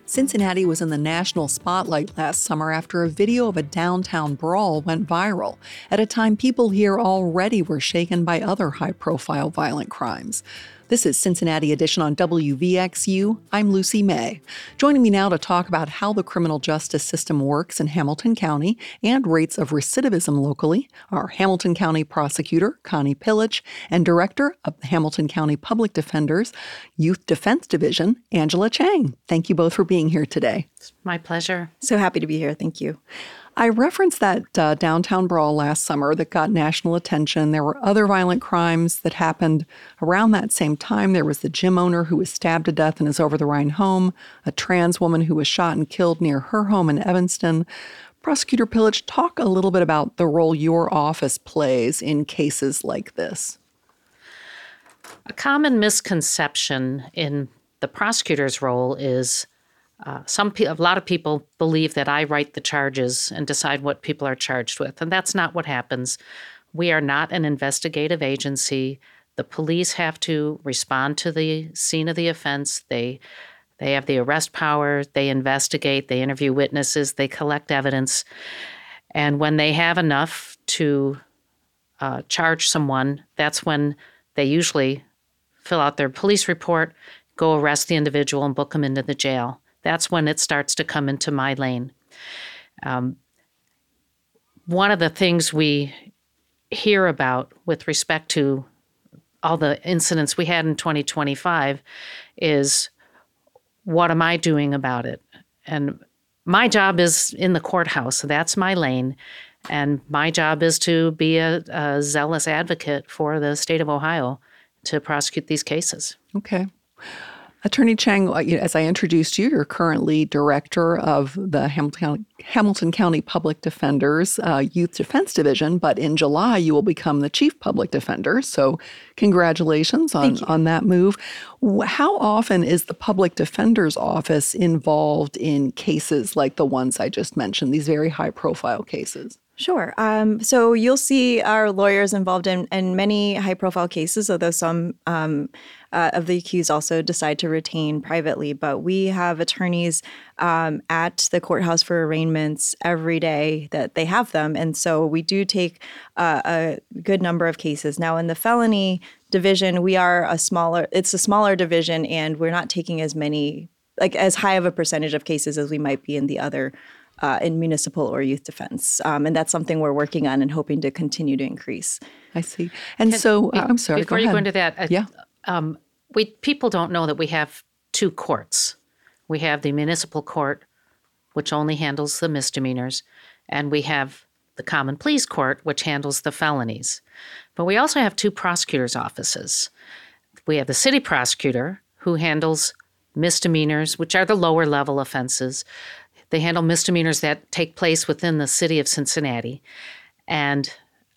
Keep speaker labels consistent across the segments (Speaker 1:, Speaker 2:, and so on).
Speaker 1: Cincinnati was in the national spotlight last summer after a video of a downtown brawl went viral, at a time people here already were shaken by other high-profile violent crimes. This is Cincinnati Edition on WVXU. I'm Lucy May. Joining me now to talk about how the criminal justice system works in Hamilton County and rates of recidivism locally are Hamilton County Prosecutor Connie Pillich and Director of the Hamilton County Public Defender's Youth Defense Division, Angela Chang. Thank you both for being here today.
Speaker 2: It's my pleasure.
Speaker 3: So happy to be here. Thank you.
Speaker 1: I referenced that downtown brawl last summer that got national attention. There were other violent crimes that happened around that same time. There was the gym owner who was stabbed to death in his over-the-Rhine home, a trans woman who was shot and killed near her home in Evanston. Prosecutor Pillich, talk a little bit about the role your office plays in cases like this.
Speaker 2: A common misconception in the prosecutor's role is a lot of people believe that I write the charges and decide what people are charged with, and that's not what happens. We are not an investigative agency. The police have to respond to the scene of the offense. They have the arrest power. They investigate. They interview witnesses. They collect evidence. And when they have enough to charge someone, that's when they usually fill out their police report, go arrest the individual, and book them into the jail. That's when it starts to come into my lane. One of the things we hear about with respect to all the incidents we had in 2025 is, what am I doing about it? And my job is in the courthouse, so that's my lane. And my job is to be a zealous advocate for the state of Ohio to prosecute these cases.
Speaker 1: Okay. Attorney Chang, as I introduced you, you're currently director of the Hamilton County Public Defender's Youth Defense Division, but in July you will become the chief public defender. So congratulations on that move. How often is the public defender's office involved in cases like the ones I just mentioned, these very high-profile cases?
Speaker 3: Sure. So you'll see our lawyers involved in many high-profile cases, although some of the accused also decide to retain privately. But we have attorneys at the courthouse for arraignments every day that they have them. And so we do take a good number of cases. Now, in the felony division, it's a smaller division, and we're not taking as high of a percentage of cases as we might be in the other in municipal or youth defense. And that's something we're working on and hoping to continue to increase.
Speaker 1: I see. And I'm sorry,
Speaker 2: before
Speaker 1: go ahead.
Speaker 2: you go into that, people don't know that we have two courts. We have the municipal court, which only handles the misdemeanors, and we have the common pleas court, which handles the felonies. But we also have two prosecutors' offices. We have the city prosecutor, who handles misdemeanors, which are the lower level offenses. They handle misdemeanors that take place within the city of Cincinnati. And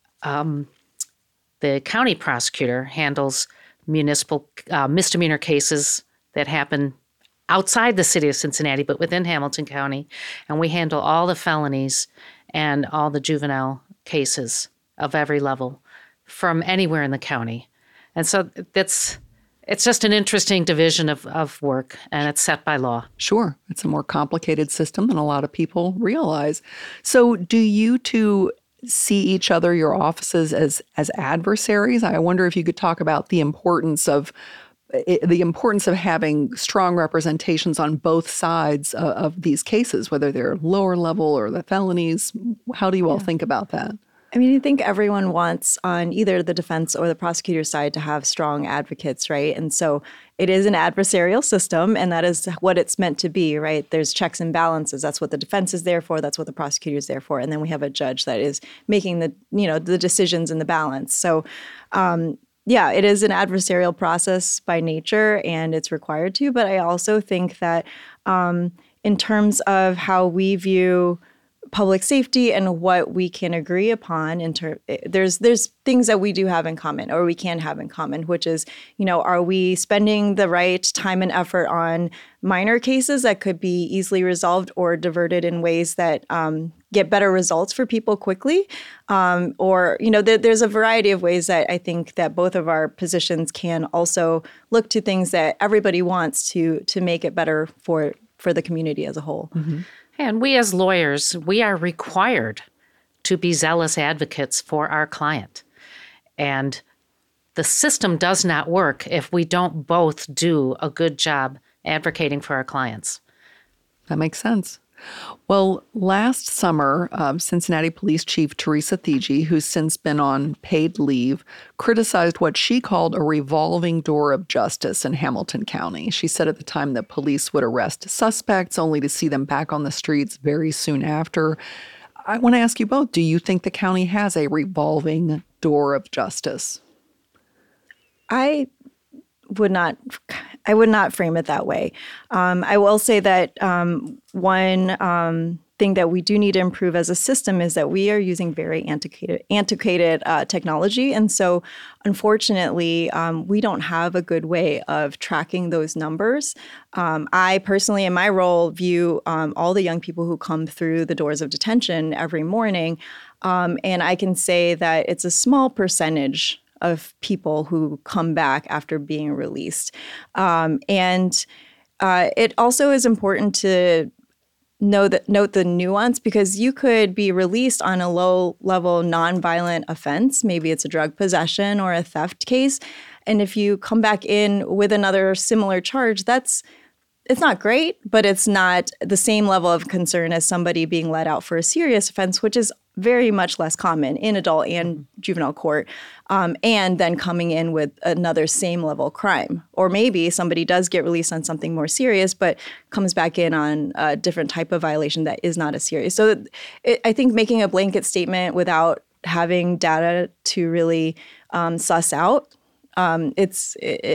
Speaker 2: the county prosecutor handles municipal misdemeanor cases that happen outside the city of Cincinnati, but within Hamilton County. And we handle all the felonies and all the juvenile cases of every level from anywhere in the county. And so it's just an interesting division of work, and it's set by law.
Speaker 1: Sure. It's a more complicated system than a lot of people realize. So do you two see each other, your offices, as adversaries? I wonder if you could talk about the importance of having strong representations on both sides of these cases, whether they're lower level or the felonies. How do you all think about that?
Speaker 3: I mean, I think everyone wants on either the defense or the prosecutor side to have strong advocates, right? And so it is an adversarial system, and that is what it's meant to be, right? There's checks and balances. That's what the defense is there for. That's what the prosecutor is there for. And then we have a judge that is making the decisions and the balance. So, it is an adversarial process by nature, and it's required to. But I also think that in terms of how we view public safety and what we can agree upon, there's things that we do have in common, or we can have in common, which is, are we spending the right time and effort on minor cases that could be easily resolved or diverted in ways that get better results for people quickly? There's a variety of ways that I think that both of our positions can also look to things that everybody wants to make it better for for the community as a whole.
Speaker 2: And we as lawyers, we are required to be zealous advocates for our client. And the system does not work if we don't both do a good job advocating for our clients.
Speaker 1: That makes sense. Well, last summer, Cincinnati Police Chief Teresa Thigi, who's since been on paid leave, criticized what she called a revolving door of justice in Hamilton County. She said at the time that police would arrest suspects only to see them back on the streets very soon after. I want to ask you both, do you think the county has a revolving door of justice?
Speaker 3: I would not frame it that way. I will say that one thing that we do need to improve as a system is that we are using very antiquated technology. And so, unfortunately, we don't have a good way of tracking those numbers. I personally, in my role, view all the young people who come through the doors of detention every morning. And I can say that it's a small percentage of people who come back after being released. And it also is important to note the nuance, because you could be released on a low-level nonviolent offense. Maybe it's a drug possession or a theft case. And if you come back in with another similar charge, it's not great, but it's not the same level of concern as somebody being let out for a serious offense, which is very much less common in adult and juvenile court, and then coming in with another same level crime. Or maybe somebody does get released on something more serious, but comes back in on a different type of violation that is not as serious. So I think making a blanket statement without having data to really suss out, it's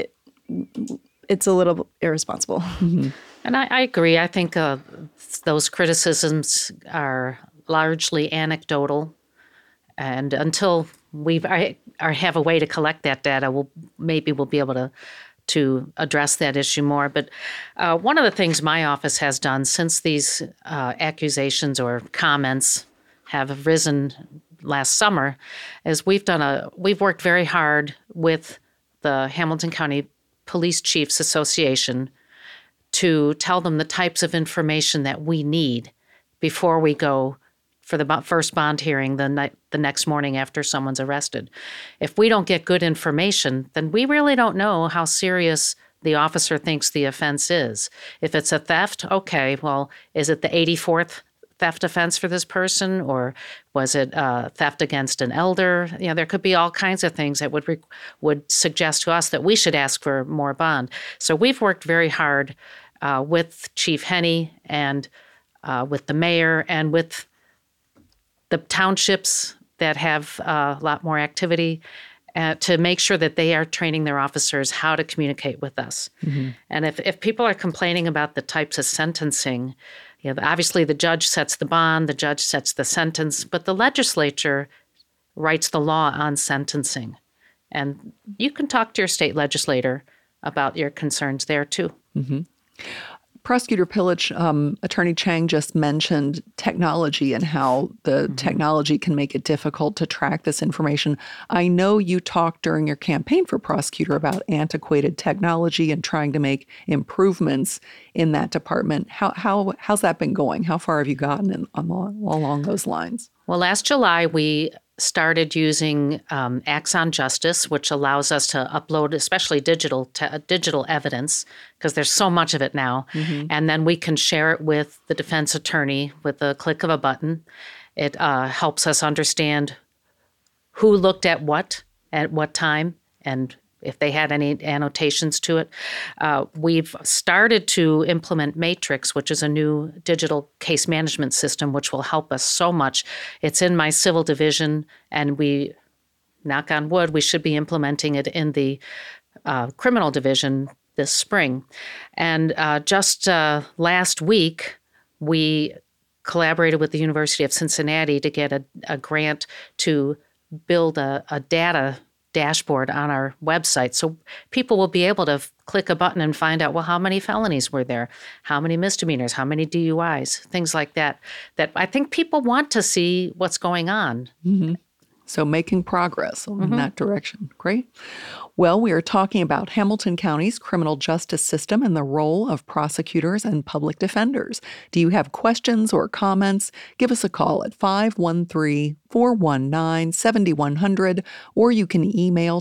Speaker 3: a little irresponsible.
Speaker 2: Mm-hmm. And I agree. I think those criticisms are largely anecdotal. And until we have a way to collect that data, we'll be able to address that issue more. But one of the things my office has done since these accusations or comments have risen last summer is we've worked very hard with the Hamilton County Police Chiefs Association to tell them the types of information that we need before we go for the first bond hearing the next morning after someone's arrested. If we don't get good information, then we really don't know how serious the officer thinks the offense is. If it's a theft, okay, well, is it the 84th theft offense for this person, or was it theft against an elder? You know, there could be all kinds of things that would suggest to us that we should ask for more bond. So we've worked very hard with Chief Henney and with the mayor and with the townships that have a lot more activity to make sure that they are training their officers how to communicate with us. Mm-hmm. And if people are complaining about the types of sentencing, you know, obviously the judge sets the bond, the judge sets the sentence, but the legislature writes the law on sentencing. And you can talk to your state legislator about your concerns there too.
Speaker 1: Mm-hmm. Prosecutor Pilic, Attorney Chang just mentioned technology and how the technology can make it difficult to track this information. I know you talked during your campaign for prosecutor about antiquated technology and trying to make improvements in that department. How's that been going? How far have you gotten along those lines?
Speaker 2: Well, last July, we started using Axon Justice, which allows us to upload, especially digital evidence, because there's so much of it now. Mm-hmm. And then we can share it with the defense attorney with the click of a button. It helps us understand who looked at what time, and if they had any annotations to it. We've started to implement Matrix, which is a new digital case management system, which will help us so much. It's in my civil division, and we, knock on wood, we should be implementing it in the criminal division this spring. And just last week, we collaborated with the University of Cincinnati to get a grant to build a data dashboard on our website. So people will be able to click a button and find out, well, how many felonies were there? How many misdemeanors? How many DUIs? Things like that I think people want to see what's going on.
Speaker 1: Mm-hmm. So making progress in that direction. Great. Well, we are talking about Hamilton County's criminal justice system and the role of prosecutors and public defenders. Do you have questions or comments? Give us a call at 513-419-7100, or you can email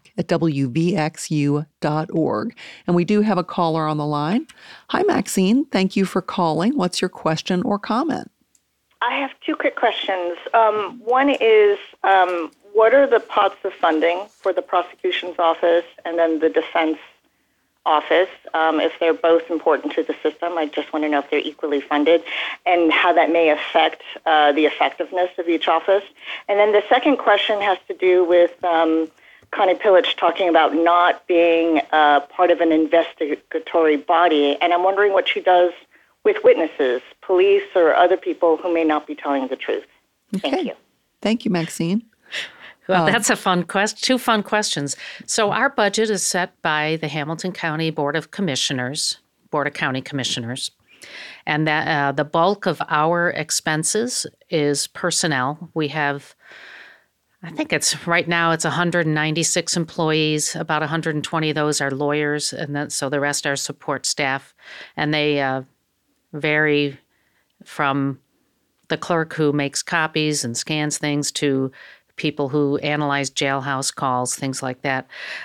Speaker 1: talk@wvxu.org. And we do have a caller on the line. Hi, Maxine. Thank you for calling. What's your question or comment?
Speaker 4: I have two quick questions. One is, what are the pots of funding for the prosecution's office and then the defense office? If they're both important to the system, I just want to know if they're equally funded and how that may affect the effectiveness of each office. And then the second question has to do with Connie Pillich talking about not being part of an investigatory body, and I'm wondering what she does with witnesses, police, or other people who may not be telling the truth.
Speaker 1: Okay.
Speaker 4: Thank you.
Speaker 1: Thank you, Maxine.
Speaker 2: Well, that's a fun question. Two fun questions. So our budget is set by the Hamilton County Board of Commissioners, Board of County Commissioners, and that the bulk of our expenses is personnel. We have, I think right now it's 196 employees. About 120 of those are lawyers, and then so the rest are support staff, and they vary from the clerk who makes copies and scans things to people who analyze jailhouse calls, things like that.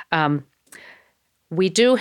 Speaker 2: We do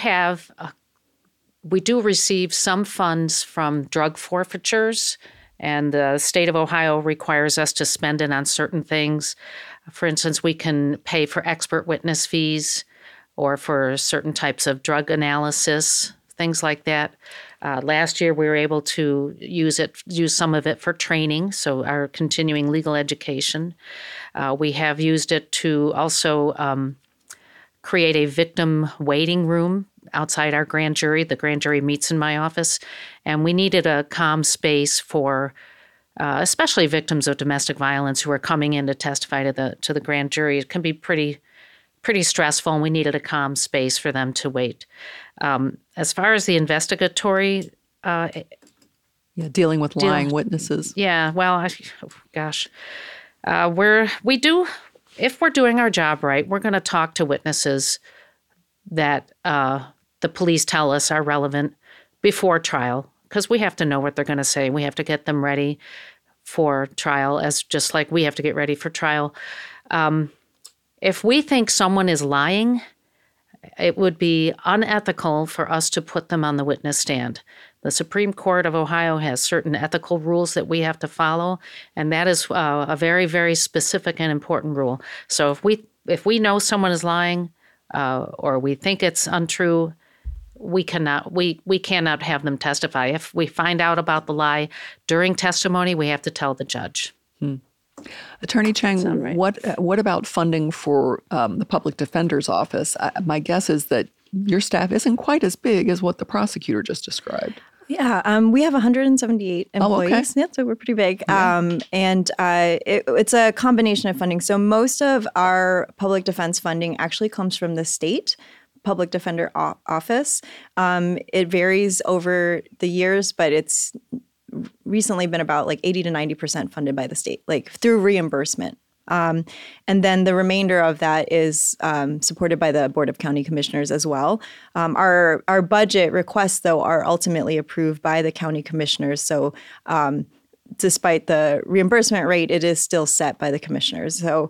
Speaker 2: receive some funds from drug forfeitures, and the state of Ohio requires us to spend it on certain things. For instance, we can pay for expert witness fees or for certain types of drug analysis, things like that. Last year, we were able to use some of it for training, so our continuing legal education. We have used it to also create a victim waiting room outside our grand jury. The grand jury meets in my office, and we needed a calm space for especially victims of domestic violence who are coming in to testify to the grand jury. It can be pretty stressful, and we needed a calm space for them to wait. As far as the investigatory,
Speaker 1: dealing with lying witnesses.
Speaker 2: Yeah, well, we do. If we're doing our job right, we're going to talk to witnesses that the police tell us are relevant before trial, because we have to know what they're going to say. We have to get them ready for trial, just like we have to get ready for trial. If we think someone is lying, it would be unethical for us to put them on the witness stand. The Supreme Court of Ohio has certain ethical rules that we have to follow, and that is a very, very specific and important rule. So if we know someone is lying or we think it's untrue, we cannot have them testify. If we find out about the lie during testimony, we have to tell the judge.
Speaker 1: Attorney Chang,
Speaker 3: right.
Speaker 1: what about funding for the public defender's office? My guess is that your staff isn't quite as big as what the prosecutor just described.
Speaker 3: Yeah, we have 178 employees.
Speaker 1: Oh, okay.
Speaker 3: Yeah, so we're pretty big.
Speaker 1: Yeah.
Speaker 3: It's a combination of funding. So most of our public defense funding actually comes from the state public defender office. It varies over the years, but it's recently been about like 80 to 90% funded by the state, like through reimbursement. And then the remainder of that is supported by the Board of County Commissioners as well. Our budget requests, though, are ultimately approved by the county commissioners. So despite the reimbursement rate, it is still set by the commissioners. So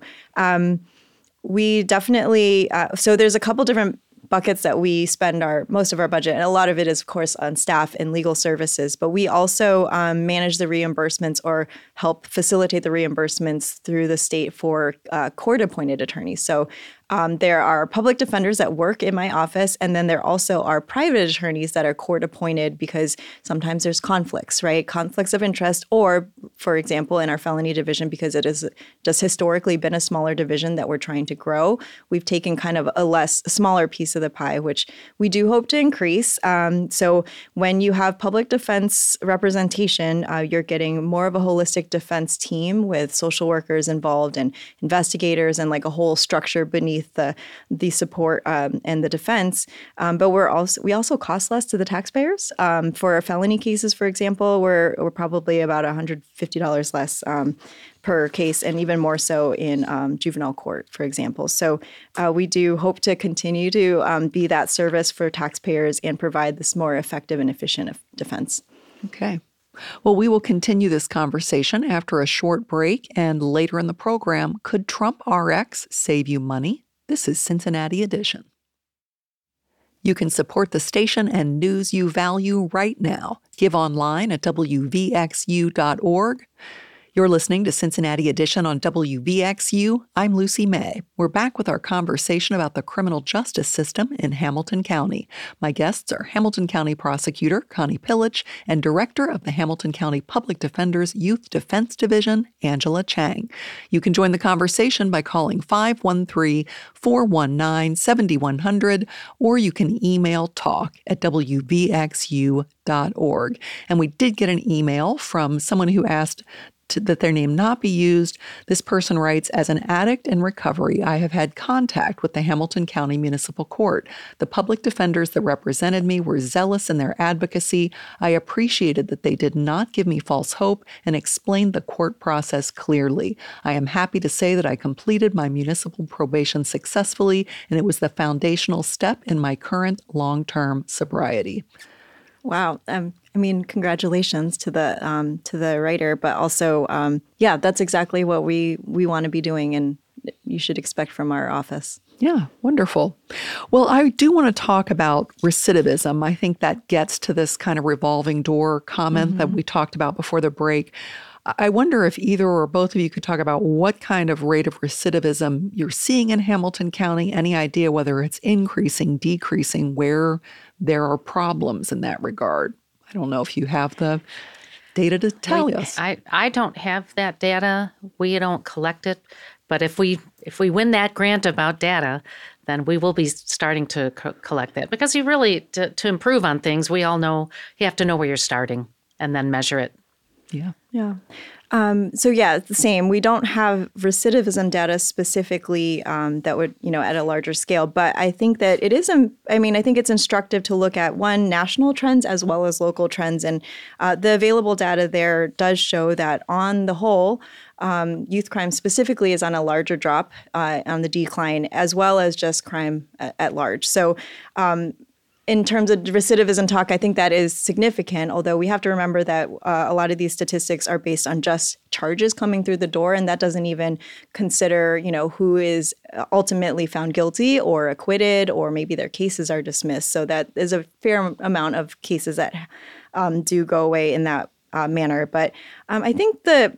Speaker 3: we definitely so there's a couple different buckets that we spend most of our budget, and a lot of it is, of course, on staff and legal services. But we also manage the reimbursements or help facilitate the reimbursements through the state for court-appointed attorneys. So there are public defenders that work in my office, and then there also are private attorneys that are court-appointed because sometimes there's conflicts, right? Conflicts of interest, or, for example, in our felony division, because it has just historically been a smaller division that we're trying to grow, we've taken kind of a smaller piece of the pie, which we do hope to increase. So when you have public defense representation, you're getting more of a holistic defense team with social workers involved and investigators and like a whole structure beneath underneath the support and the defense. But we also cost less to the taxpayers. For felony cases, for example, we're probably about $150 less per case, and even more so in juvenile court, for example. So we do hope to continue to be that service for taxpayers and provide this more effective and efficient defense.
Speaker 1: Okay. Well, we will continue this conversation after a short break, and later in the program, could Trump RX save you money? This is Cincinnati Edition. You can support the station and news you value right now. Give online at wvxu.org. You're listening to Cincinnati Edition on WVXU. I'm Lucy May. We're back with our conversation about the criminal justice system in Hamilton County. My guests are Hamilton County Prosecutor Connie Pillich and Director of the Hamilton County Public Defender's Youth Defense Division, Angela Chang. You can join the conversation by calling 513-419-7100, or you can email talk@wvxu.org. And we did get an email from someone who asked that their name not be used. This person writes, as an addict in recovery, I have had contact with the Hamilton County Municipal Court. The public defenders that represented me were zealous in their advocacy. I appreciated that they did not give me false hope and explained the court process clearly. I am happy to say that I completed my municipal probation successfully, and it was the foundational step in my current long-term sobriety.
Speaker 3: Wow. Congratulations to the writer, but also, that's exactly what we want to be doing, and you should expect from our office.
Speaker 1: Yeah, wonderful. Well, I do want to talk about recidivism. I think that gets to this kind of revolving door comment that we talked about before the break. I wonder if either or both of you could talk about what kind of rate of recidivism you're seeing in Hamilton County, any idea whether it's increasing, decreasing, where there are problems in that regard. I don't know if you have the data to tell us.
Speaker 2: I don't have that data. We don't collect it. But if we win that grant about data, then we will be starting to collect that. Because you really, to improve on things, we all know you have to know where you're starting and then measure it.
Speaker 1: Yeah.
Speaker 3: It's the same. We don't have recidivism data specifically that would, at a larger scale. But I think that it is, I think it's instructive to look at, one, national trends as well as local trends. And the available data there does show that on the whole, youth crime specifically is on a larger drop on the decline, as well as just crime at large. So in terms of recidivism talk, I think that is significant, although we have to remember that a lot of these statistics are based on just charges coming through the door, and that doesn't even consider, who is ultimately found guilty or acquitted, or maybe their cases are dismissed. So that is a fair amount of cases that do go away in that manner. But I think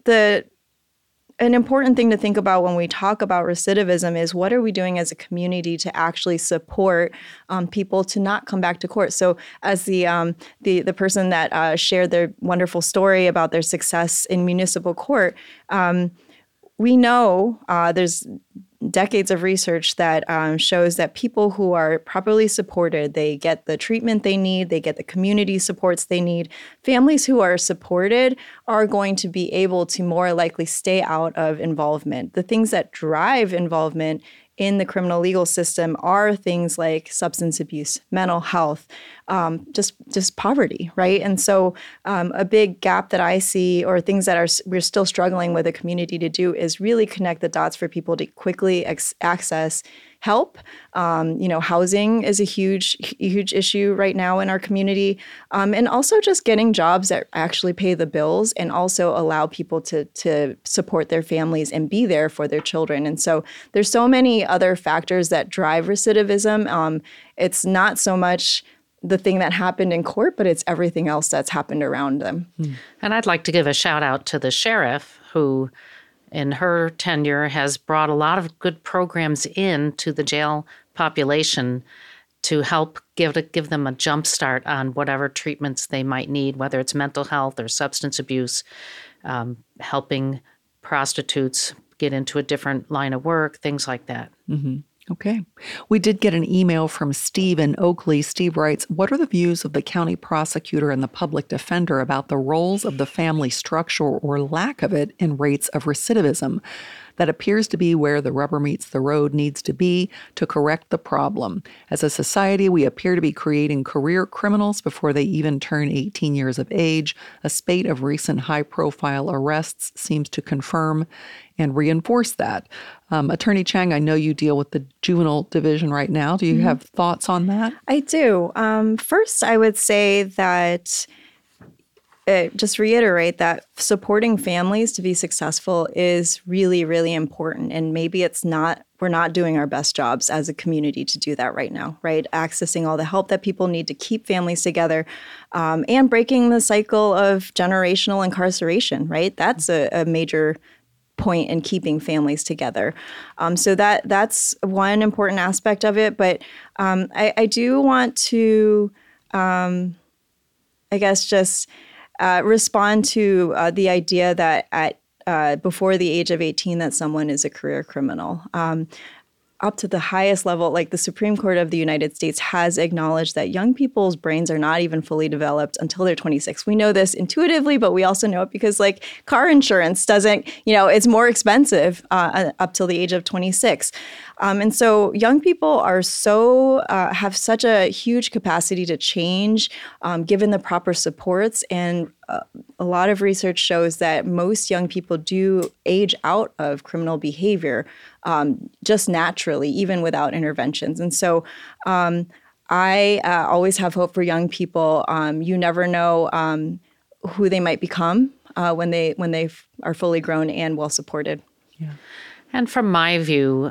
Speaker 3: an important thing to think about when we talk about recidivism is, what are we doing as a community to actually support people to not come back to court? So as the person that shared their wonderful story about their success in municipal court, we know there's decades of research that shows that people who are properly supported, they get the treatment they need, they get the community supports they need. Families who are supported are going to be able to more likely stay out of involvement. The things that drive involvement in the criminal legal system are things like substance abuse, mental health, just poverty, right? And so a big gap that I see, or things that we're still struggling with a community to do, is really connect the dots for people to quickly access help. Housing is a huge issue right now in our community. And also just getting jobs that actually pay the bills and also allow people to support their families and be there for their children. And so there's so many other factors that drive recidivism. It's not so much the thing that happened in court, but it's everything else that's happened around them.
Speaker 2: And I'd like to give a shout out to the sheriff, who in her tenure has brought a lot of good programs in to the jail population to help give them a jump start on whatever treatments they might need, whether it's mental health or substance abuse, helping prostitutes get into a different line of work, things like that.
Speaker 1: Mm-hmm. Okay. We did get an email from Steve in Oakley. Steve writes, what are the views of the county prosecutor and the public defender about the roles of the family structure, or lack of it, in rates of recidivism? That appears to be where the rubber meets the road needs to be to correct the problem. As a society, we appear to be creating career criminals before they even turn 18 years of age. A spate of recent high-profile arrests seems to confirm and reinforce that. Attorney Chang, I know you deal with the juvenile division right now. Do you have thoughts on that?
Speaker 3: I do. First, I would say that just reiterate that supporting families to be successful is really, really important. And maybe we're not doing our best jobs as a community to do that right now, right? Accessing all the help that people need to keep families together and breaking the cycle of generational incarceration, right? That's a major point in keeping families together. So that's one important aspect of it. But I do want to, I guess, just respond to the idea that at before the age of 18 that someone is a career criminal. Up to the highest level, like the Supreme Court of the United States has acknowledged that young people's brains are not even fully developed until they're 26. We know this intuitively, but we also know it because like car insurance doesn't, it's more expensive up till the age of 26. And so young people are have such a huge capacity to change given the proper supports. And a lot of research shows that most young people do age out of criminal behavior just naturally, even without interventions. And so I always have hope for young people. You never know who they might become when they are fully grown and well supported.
Speaker 2: Yeah. And from my view,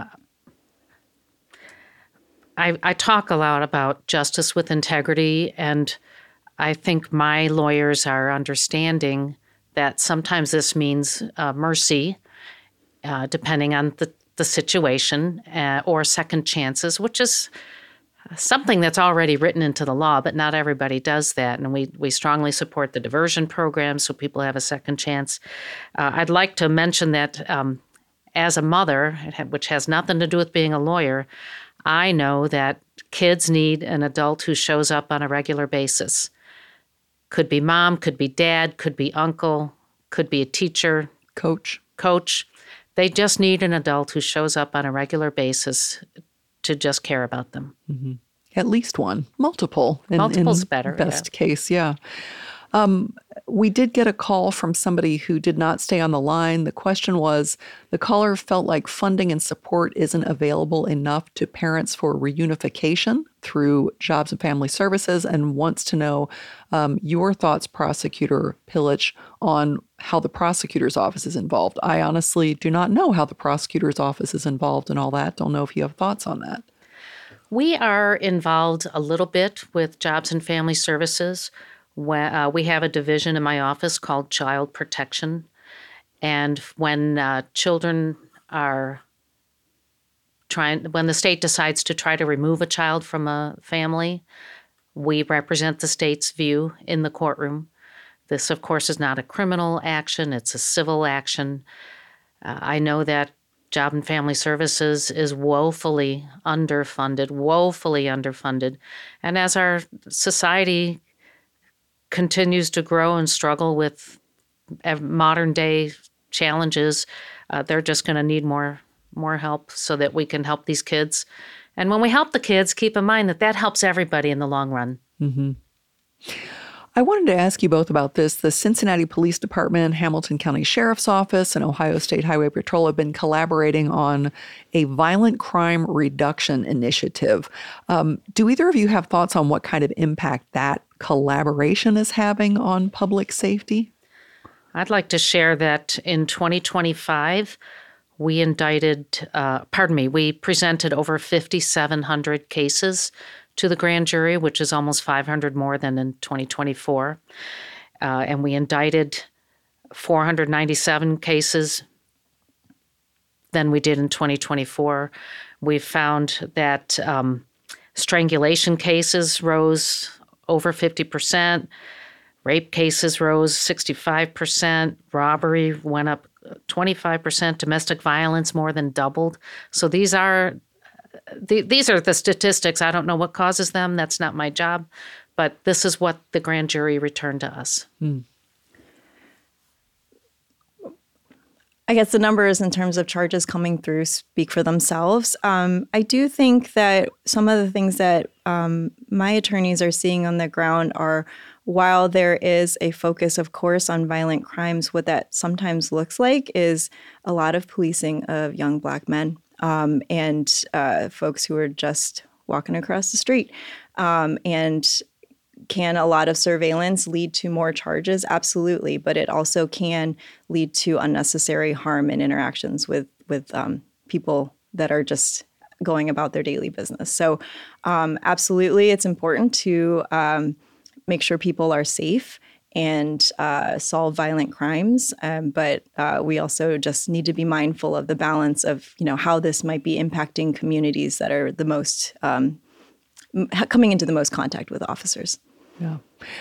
Speaker 2: I talk a lot about justice with integrity, and I think my lawyers are understanding that sometimes this means mercy, depending on the situation, or second chances, which is something that's already written into the law, but not everybody does that. And we strongly support the diversion program so people have a second chance. I'd like to mention that as a mother, which has nothing to do with being a lawyer, I know that kids need an adult who shows up on a regular basis. Could be mom, could be dad, could be uncle, could be a teacher, coach. They just need an adult who shows up on a regular basis to just care about them.
Speaker 1: Mm-hmm. At least one. Multiple's
Speaker 2: better.
Speaker 1: Best case, yeah. We did get a call from somebody who did not stay on the line. The question was, the caller felt like funding and support isn't available enough to parents for reunification through Jobs and Family Services, and wants to know your thoughts, Prosecutor Pillich, on how the prosecutor's office is involved. I honestly do not know how the prosecutor's office is involved in all that. Don't know if you have thoughts on that.
Speaker 2: We are involved a little bit with Jobs and Family Services. We have a division in my office called Child Protection. And when children are when the state decides to try to remove a child from a family, we represent the state's view in the courtroom. This, of course, is not a criminal action. It's a civil action. I know that Job and Family Services is woefully underfunded. And as our society continues to grow and struggle with modern day challenges, they're just going to need more help so that we can help these kids. And when we help the kids, keep in mind that helps everybody in the long run.
Speaker 1: Mm-hmm. I wanted to ask you both about this. The Cincinnati Police Department, Hamilton County Sheriff's Office, and Ohio State Highway Patrol have been collaborating on a violent crime reduction initiative. Do either of you have thoughts on what kind of impact that collaboration is having on public safety?
Speaker 2: I'd like to share that in 2025, we presented over 5,700 cases to the grand jury, which is almost 500 more than in 2024. And we indicted 497 cases than we did in 2024. We found that strangulation cases rose over 50%, rape cases rose 65%, robbery went up 25%, domestic violence more than doubled. So these are the statistics. I don't know what causes them. That's not my job. But this is what the grand jury returned to us.
Speaker 3: I guess the numbers in terms of charges coming through speak for themselves. I do think that some of the things that my attorneys are seeing on the ground are, while there is a focus, of course, on violent crimes, what that sometimes looks like is a lot of policing of young Black men and folks who are just walking across the street. And can a lot of surveillance lead to more charges? Absolutely. But it also can lead to unnecessary harm in interactions with people that are just going about their daily business. So absolutely, it's important to make sure people are safe and solve violent crimes. But we also just need to be mindful of the balance of, how this might be impacting communities that are the most coming into the most contact with officers.
Speaker 1: Yeah.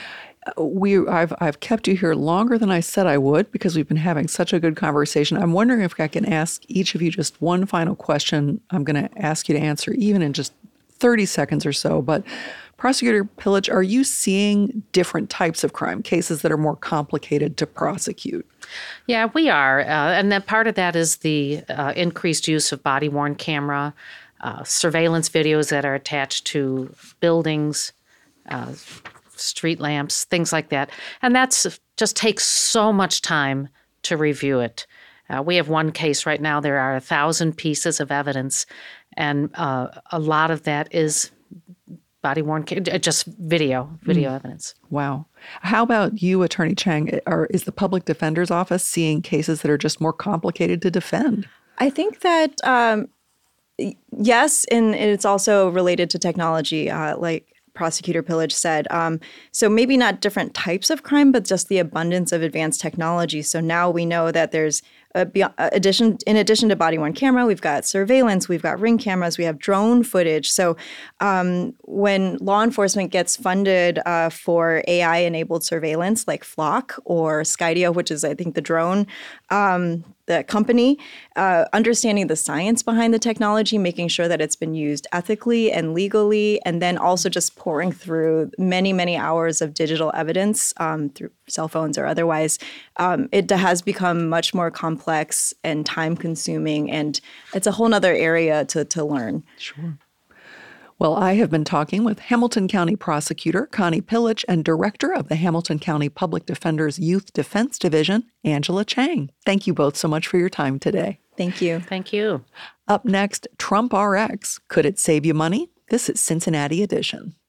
Speaker 1: I've kept you here longer than I said I would because we've been having such a good conversation. I'm wondering if I can ask each of you just one final question. I'm going to ask you to answer even in just 30 seconds or so. But Prosecutor Pillitch, are you seeing different types of crime, cases that are more complicated to prosecute?
Speaker 2: Yeah, we are. And then part of that is the increased use of body-worn camera, surveillance videos that are attached to buildings, street lamps, things like that. And that's just takes so much time to review it. We have one case right now. There are 1,000 pieces of evidence, and a lot of that is body-worn, just video evidence.
Speaker 1: Wow. How about you, Attorney Chang? Is the Public Defender's Office seeing cases that are just more complicated to defend?
Speaker 3: I think that, yes, and it's also related to technology, like Prosecutor Pillitch said. So maybe not different types of crime, but just the abundance of advanced technology. So now we know that there's in addition to body-worn camera, we've got surveillance, we've got Ring cameras, we have drone footage. So when law enforcement gets funded for AI-enabled surveillance like Flock or Skydio, which is, I think, the drone, the company, understanding the science behind the technology, making sure that it's been used ethically and legally, and then also just pouring through many, many hours of digital evidence through cell phones or otherwise, it has become much more complex and time-consuming, and it's a whole nother area to learn.
Speaker 1: Sure. Well, I have been talking with Hamilton County Prosecutor Connie Pillitch and Director of the Hamilton County Public Defender's Youth Defense Division, Angela Chang. Thank you both so much for your time today.
Speaker 3: Thank you.
Speaker 2: Thank you.
Speaker 1: Up next, Trump RX. Could it save you money? This is Cincinnati Edition.